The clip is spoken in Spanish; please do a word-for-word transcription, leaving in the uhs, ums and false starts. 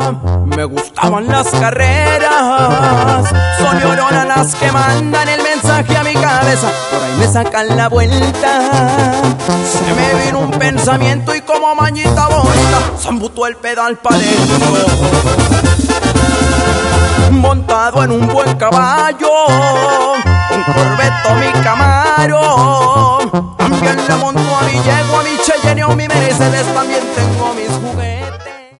me gustaban las carreras, son lloronas las que mandan el mensaje a mi cabeza, por ahí me sacan la vuelta. Se me vino un pensamiento y como mañita bonita zambutó el pedal pa' dentro. Montado en un buen caballo, un Corvette o mi Camaro, también le montó a mi yegua, a mi Cheyenne o mi Mercedes, también